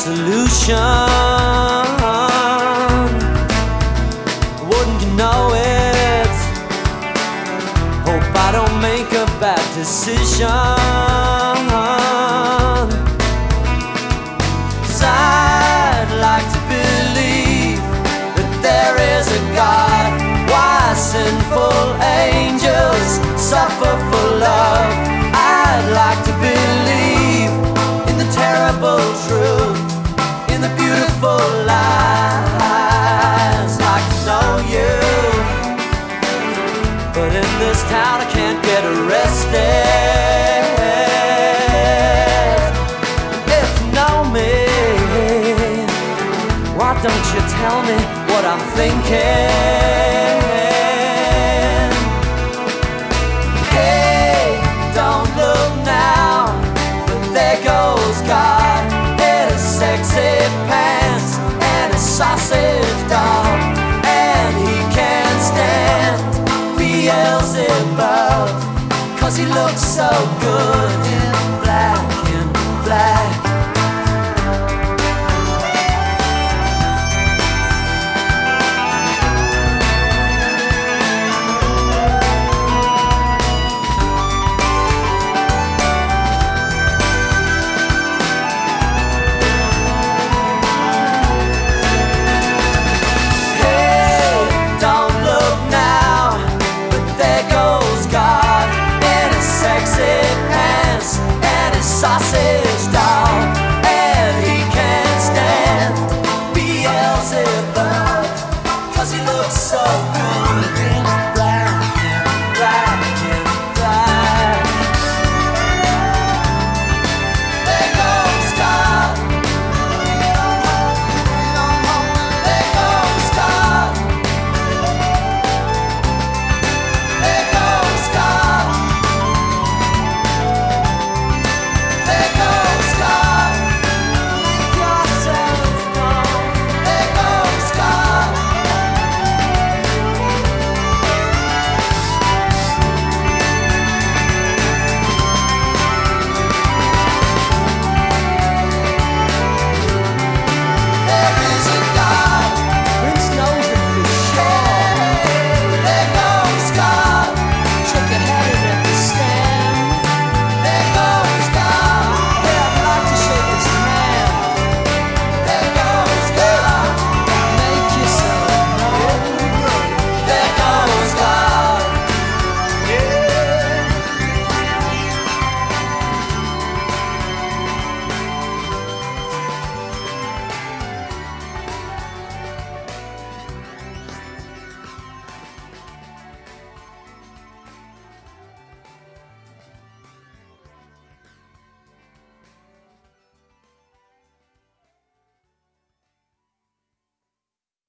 solution. Wouldn't you know it? Hope I don't make a bad decision. 'Cause I'd like to believe that there is a God. Why sinful angels suffer for love? I'd like to believe in the terrible truth, in the beautiful lies. Like to know you, but in this town I can't get arrested. If you know me, why don't you tell me what I'm thinking? Hey, don't look now, but there goes God in his sexy pants and his sausage dog, and he can't stand Beelzebub, 'cause he looks so good.